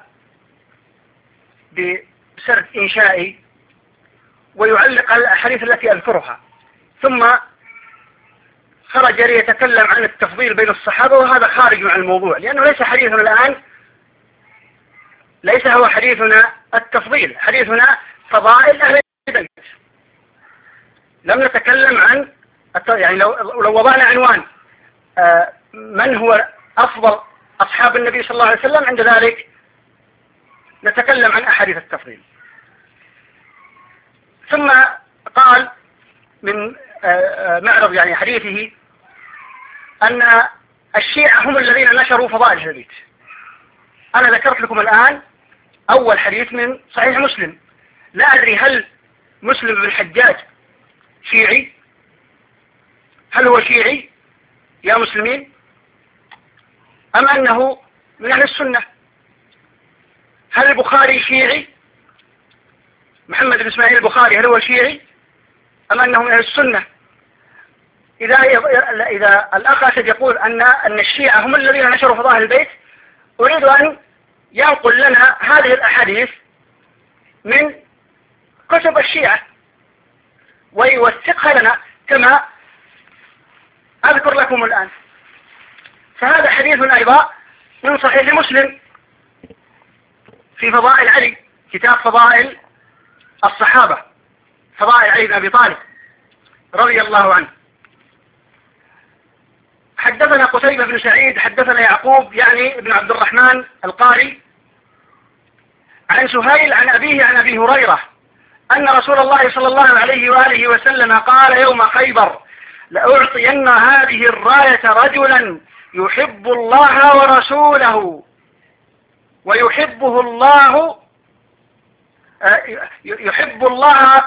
بسرد إنشائي ويعلق على الأحاديث التي أذكرها، ثم خرج ليتكلم عن التفضيل بين الصحابة، وهذا خارج عن الموضوع، لأنه ليس حديثنا الآن ليس هو حديثنا التفضيل، حديثنا فضائل أهل البيت. لم نتكلم عن يعني لو لو وضعنا عنوان آه من هو أفضل أصحاب النبي صلى الله عليه وسلم، عند ذلك نتكلم عن أحاديث التفضيل. ثم قال من معرض يعني حديثه أن الشيعة هم الذين نشروا فضائل أهل البيت. أنا ذكرت لكم الآن أول حديث من صحيح مسلم، لا أدري هل مسلم بن الحجاج شيعي؟ هل هو شيعي يا مسلمين؟ أم أنه من أهل السنة؟ هل البخاري شيعي؟ محمد بن إسماعيل البخاري هل هو شيعي أم أنه من أهل السنة؟ إذا إذا الأخ أسد يقول أن أن الشيعة هم الذين نشروا فضائل البيت، أريد أن ينقل لنا هذه الأحاديث من كتب الشيعة ويوثقها لنا كما أذكر لكم الآن. فهذا حديث أيضا من صحيح مسلم في فضائل علي، كتاب فضائل الصحابة، فضائل علي بن أبي طالب رضي الله عنه. حدثنا قتيبة بن سعيد حدثنا يعقوب يعني ابن عبد الرحمن القاري عن سهيل عن أبيه عن أبي هريرة أن رسول الله صلى الله عليه وآله وسلم قال يوم خيبر: لأعطين هذه الراية رجلا يحب الله ورسوله ويحبه الله يحب الله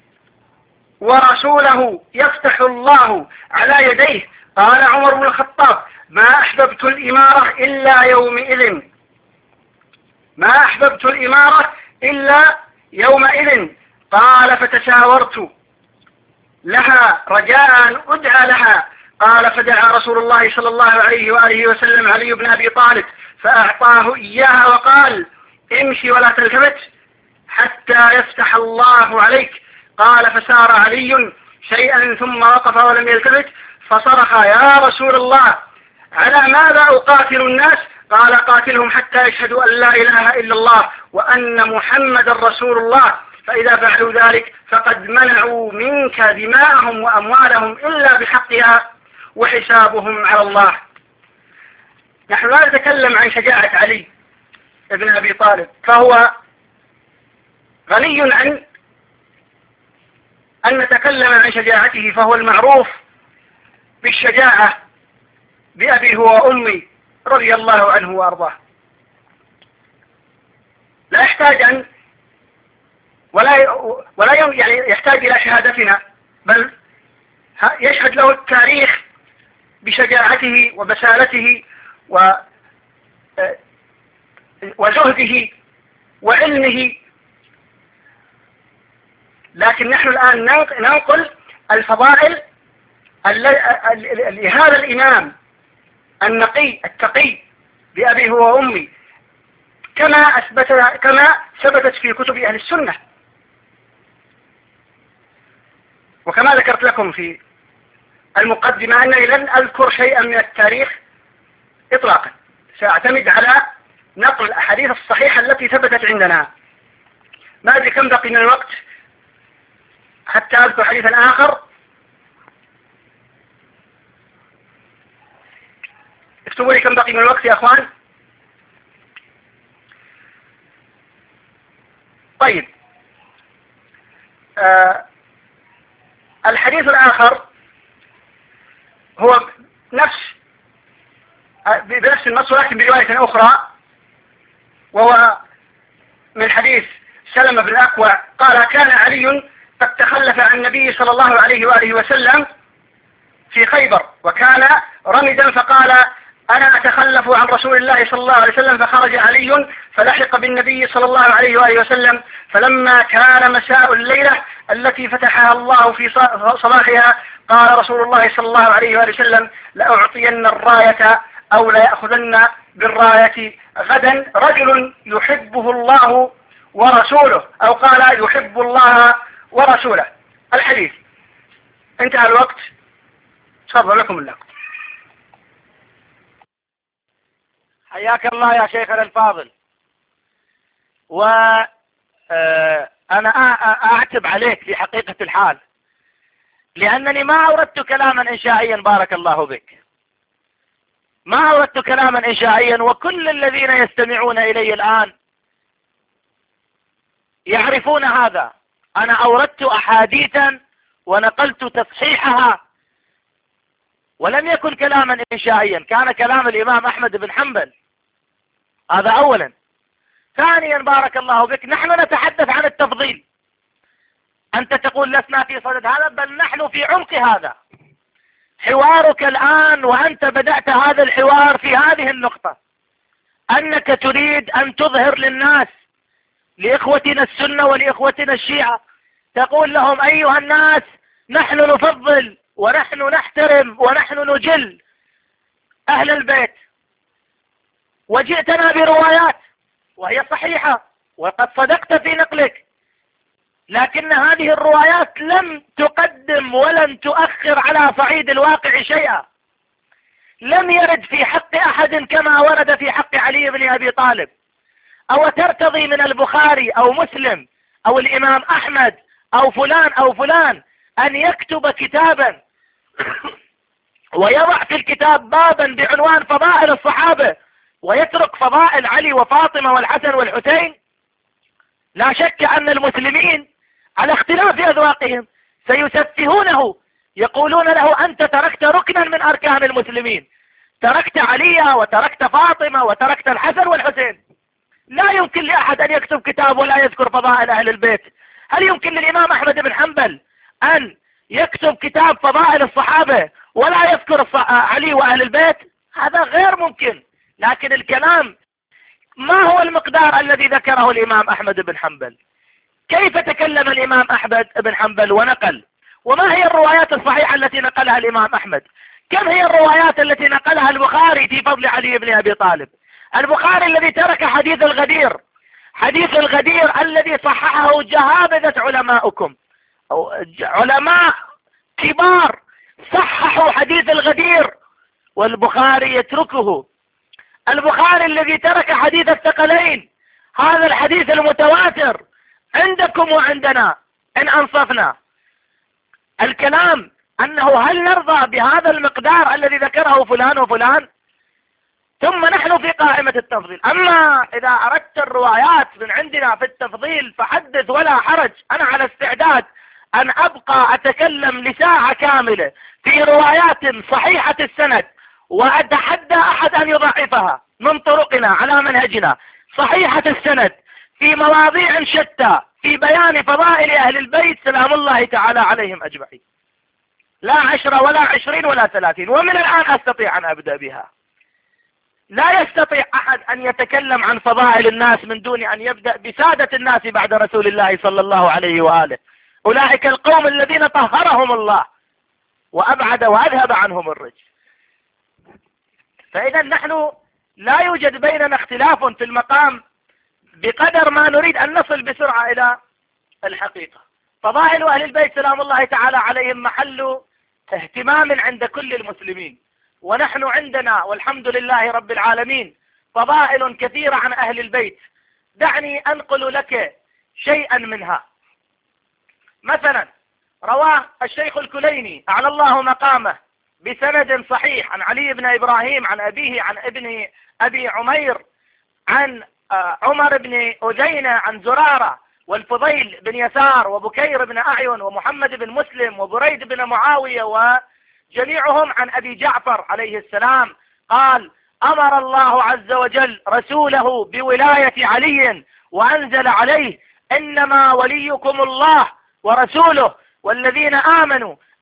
ورسوله يفتح الله على يديه. قال عمر بن الخطاب: ما أحببت الإمارة إلا يومئذ ما أحببت الإمارة إلا يومئذ. قال: فتشاورت لها رجاء أن أدعى لها. قال: فدعا رسول الله صلى الله عليه وآله وسلم علي بن أبي طالب فأعطاه إياها وقال: امشي ولا تلتفت حتى يفتح الله عليك. قال: فسار علي شيئا ثم وقف ولم يلتفت فصرخ: يا رسول الله، على ماذا أقاتل الناس؟ قال: قاتلهم حتى يشهدوا أن لا إله إلا الله وأن محمد رسول الله، فإذا فعلوا ذلك فقد منعوا منك دماءهم وأموالهم إلا بحقها وحسابهم على الله. نحن لا نتكلم عن شجاعة علي بن أبي طالب، فهو غني عن أن نتكلم عن شجاعته، فهو المعروف بالشجاعة بأبي هو وأمي رضي الله عنه وأرضاه. لا يحتاج أن ولا ولا يعني يحتاج إلى شهادتنا، بل يشهد له التاريخ بشجاعته وبسالته وزهده وعلمه. لكن نحن الآن ننقل الفضائل لهذا الإمام النقي التقي بأبي هو وأمي كما أثبت كما ثبتت في كتب أهل السنة، وكما ذكرت لكم في المقدمة أنني لن أذكر شيئا من التاريخ إطلاقا، سأعتمد على نقل الأحاديث الصحيحة التي ثبتت عندنا. ما أدري كم بقي من الوقت حتى أذكر حديثا آخر. اكتبوا لي كم بقي من الوقت يا أخوان. طيب آه الحديث الآخر هو نفس بنفس النص ولكن برواية أخرى، وهو من حديث سلمة بن الأكوع قال: كان علي قد تخلف عن النبي صلى الله عليه وآله وسلم في خيبر وكان رمدا فقال أنا أتخلف عن رسول الله صلى الله عليه وسلم، فخرج علي فلحق بالنبي صلى الله عليه وآله وسلم. فلما كان مساء الليلة التي فتحها الله في صباحها قال رسول الله صلى الله عليه وآله وسلم لأعطين الراية أو ليأخذن بالراية غدا رجل يحبه الله ورسوله، أو قال يحب الله ورسوله. الحديث انتهى الوقت، تفضل لكم اللقب. حياك الله يا شيخنا الفاضل. وأنا أعتب عليك في حقيقة الحال، لأنني ما أوردت كلاما إنشائيا بارك الله بك، ما أوردت كلاما إنشائيا، وكل الذين يستمعون إلي الآن يعرفون هذا. أنا أوردت أحاديثا ونقلت تصحيحها، ولم يكن كلاما إنشائيا، كان كلام الإمام أحمد بن حنبل. هذا أولا. ثانيا بارك الله بك، نحن نتحدث عن التفضيل، أنت تقول لسنا في صدد هذا، بل نحن في عمق هذا. حوارك الآن وأنت بدأت هذا الحوار في هذه النقطة، أنك تريد أن تظهر للناس، لإخوتنا السنة ولإخوتنا الشيعة، تقول لهم أيها الناس نحن نفضل ونحن نحترم ونحن نجل أهل البيت، وجئتنا بروايات وهي صحيحة وقد صدقت في نقلك، لكن هذه الروايات لم تقدم ولن تؤخر على صعيد الواقع شيئا. لم يرد في حق أحد كما ورد في حق علي بن أبي طالب. أو ترتضي من البخاري أو مسلم أو الإمام أحمد أو فلان أو فلان أن يكتب كتابا ويضع في الكتاب بابا بعنوان فضائل الصحابة ويترك فضائل علي وفاطمة والحسن والحسين؟ لا شك أن المسلمين على اختلاف أذواقهم سيسفهونه، يقولون له أنت تركت ركنا من أركان المسلمين، تركت علي وتركت فاطمة وتركت الحسن والحسين. لا يمكن لأحد أن يكتب كتاب ولا يذكر فضائل أهل البيت. هل يمكن للإمام أحمد بن حنبل أن يكتب كتاب فضائل الصحابة ولا يذكر علي وأهل البيت؟ هذا غير ممكن. لكن الكلام ما هو المقدار الذي ذكره الإمام أحمد بن حنبل؟ كيف تكلم الإمام أحمد بن حنبل ونقل؟ وما هي الروايات الصحيحة التي نقلها الإمام أحمد؟ كم هي الروايات التي نقلها البخاري في فضل علي بن أبي طالب؟ البخاري الذي ترك حديث الغدير، حديث الغدير الذي صححه جهابذة علماؤكم، أو علماء كبار صححوا حديث الغدير والبخاري يتركه. البخاري الذي ترك حديث الثقلين، هذا الحديث المتواتر عندكم وعندنا إن أنصفنا. الكلام أنه هل نرضى بهذا المقدار الذي ذكره فلان وفلان؟ ثم نحن في قائمة التفضيل. أما إذا أردت الروايات من عندنا في التفضيل فحدث ولا حرج، أنا على استعداد أن أبقى أتكلم لساعة كاملة في روايات صحيحة السند وأتحدى أحد أن يضعفها من طرقنا على منهجنا، صحيحة السند في مواضيع شتى في بيان فضائل أهل البيت سلام الله تعالى عليهم أجمعين. لا عشرة ولا عشرين ولا ثلاثين، ومن الآن أستطيع أن أبدأ بها. لا يستطيع أحد أن يتكلم عن فضائل الناس من دون أن يبدأ بسادة الناس بعد رسول الله صلى الله عليه وآله، أولئك القوم الذين طهرهم الله وأبعد وأذهب عنهم الرجس. فإذا نحن لا يوجد بيننا اختلاف في المقام بقدر ما نريد أن نصل بسرعة إلى الحقيقة. فضائل أهل البيت سلام الله تعالى عليهم محل اهتمام عند كل المسلمين، ونحن عندنا والحمد لله رب العالمين فضائل كثيرة عن أهل البيت. دعني أنقل لك شيئا منها. مثلا رواه الشيخ الكليني أعلى الله مقامه بسند صحيح عن علي بن إبراهيم عن أبيه عن ابن أبي عمير عن عمر بن أزينة عن زرارة والفضيل بن يسار وبكير بن أعين ومحمد بن مسلم وبريد بن معاوية وجميعهم عن أبي جعفر عليه السلام قال: أمر الله عز وجل رسوله بولاية علي وأنزل عليه: إنما وليكم الله ورسوله والذين آمنوا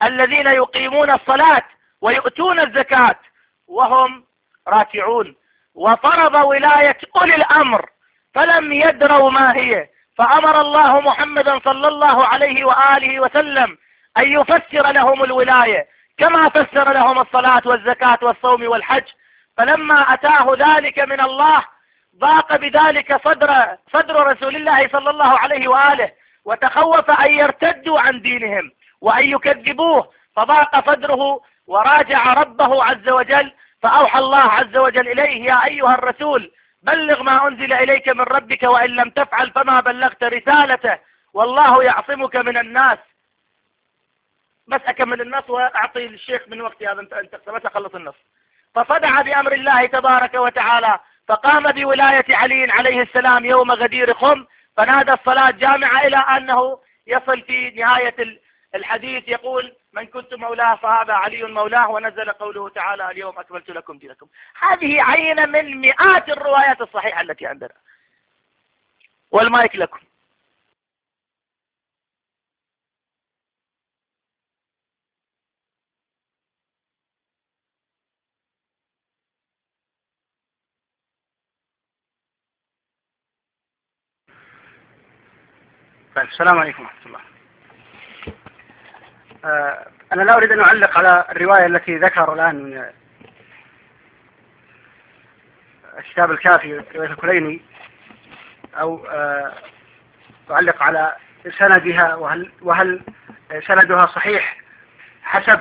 الذين يقيمون الصلاة ويؤتون الزكاة وهم راكعون. وفرض ولاية أولي الأمر فلم يدروا ما هي، فأمر الله محمدا صلى الله عليه وآله وسلم أن يفسر لهم الولاية كما فسر لهم الصلاة والزكاة والصوم والحج. فلما أتاه ذلك من الله ضاق بذلك صدر صدر رسول الله صلى الله عليه وآله، وتخوف أن يرتدوا عن دينهم وأن يكذبوه، فضاق صدره وراجع ربه عز وجل، فأوحى الله عز وجل إليه: يا أيها الرسول بلغ ما أنزل إليك من ربك وإن لم تفعل فما بلغت رسالته والله يعصمك من الناس. بس أكمل النص وأعطي الشيخ من وقتي هذا، أنت أنت بس أخلص النص. فصدع بأمر الله تبارك وتعالى، فقام بولاية علي عليه السلام يوم غدير خم، فنادى الصلاة جامعة إلى أنه يصل في نهاية الحديث يقول: من كنت مولاه فهذا علي مولاه، ونزل قوله تعالى: اليوم أكملت لكم دينكم. هذه عينة من مئات الروايات الصحيحة التي عندنا. والمايك لكم. طيب، السلام عليكم ورحمة الله. آه أنا لا أريد أن أعلق على الرواية التي ذكر الآن من الكتاب الكافي رواية الكليني، أو آه أعلق على سندها وهل, وهل سندها صحيح حسب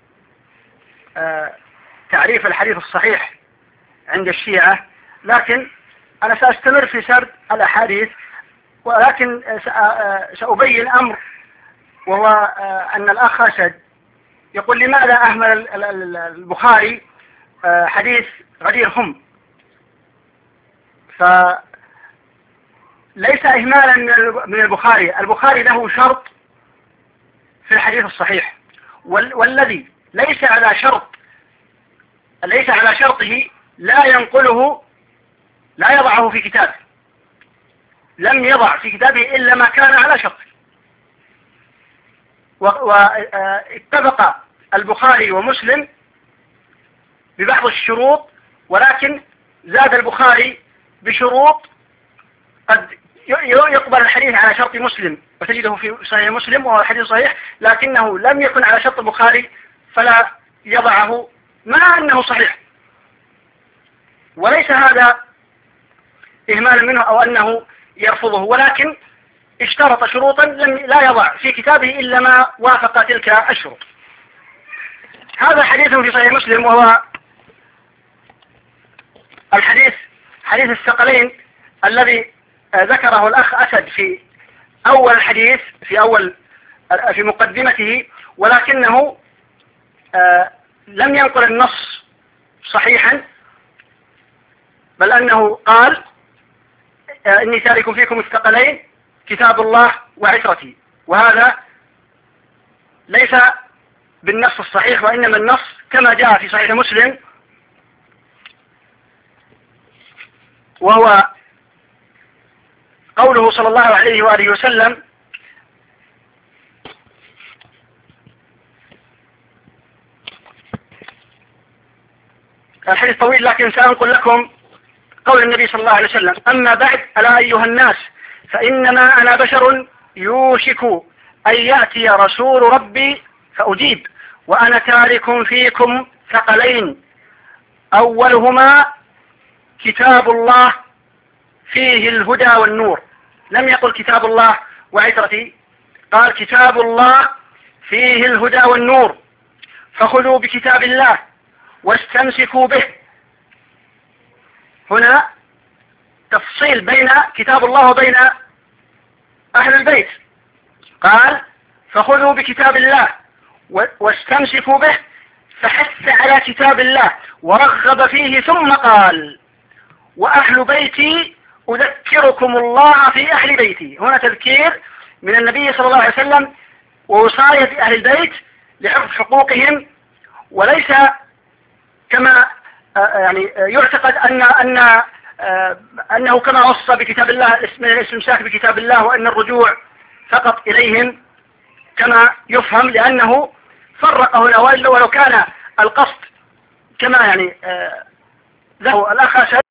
آه تعريف الحديث الصحيح عند الشيعة، لكن أنا سأستمر في سرد الأحاديث، ولكن سأبين أمر، وهو أن الأخ أسد يقول: لماذا أهمل البخاري حديث غدير خم؟ فليس إهمالا من البخاري، البخاري له شرط في الحديث الصحيح، والذي ليس على شرط ليس على شرطه لا ينقله، لا يضعه في كتابه، لم يضع في كتابه إلا ما كان على شرطه. واتفق البخاري ومسلم ببعض الشروط، ولكن زاد البخاري بشروط قد يقبل الحديث على شرط مسلم وتجده في صحيح مسلم وهو الحديث صحيح، لكنه لم يكن على شرط البخاري فلا يضعه مع أنه صحيح. وليس هذا إهمال منه أو أنه يرفضه، ولكن اشترط شروطا لم لا يضع في كتابه إلا ما وافق تلك الشروط. هذا حديث في صحيح مسلم، وهو الحديث حديث الثقلين الذي ذكره الأخ أسد في أول الحديث في أول في مقدمته، ولكنه لم ينقل النص صحيحا، بل أنه قال: إني تارك فيكم الثقلين كتاب الله وعترتي. وهذا ليس بالنص الصحيح، وإنما النص كما جاء في صحيح مسلم، وهو قوله صلى الله عليه وآله وسلم: الحديث طويل لكن سأنقل لكم قول النبي صلى الله عليه وسلم: أما بعد، ألا أيها الناس، فإنما أنا بشر يوشك أن يأتي رسول ربي فأجيب، وأنا تارك فيكم ثقلين، أولهما كتاب الله فيه الهدى والنور. لم يقل كتاب الله وعترتي، قال كتاب الله فيه الهدى والنور، فخذوا بكتاب الله واستمسكوا به. هنا تفصيل بين كتاب الله وبين أهل البيت. قال: فخذوا بكتاب الله واستمسكوا به، فحث على كتاب الله ورغب فيه، ثم قال: وأهل بيتي أذكركم الله في أهل بيتي. هنا تذكير من النبي صلى الله عليه وسلم ووصاية أهل البيت لحفظ حقوقهم، وليس كما يعني يعتقد أن أن أنه كما وصى بكتاب الله الاستمساك بكتاب الله وأن الرجوع فقط إليهم كما يفهم، لأنه فرق هنا، وإلا ولو كان القصد كما يعني ذهب الأخ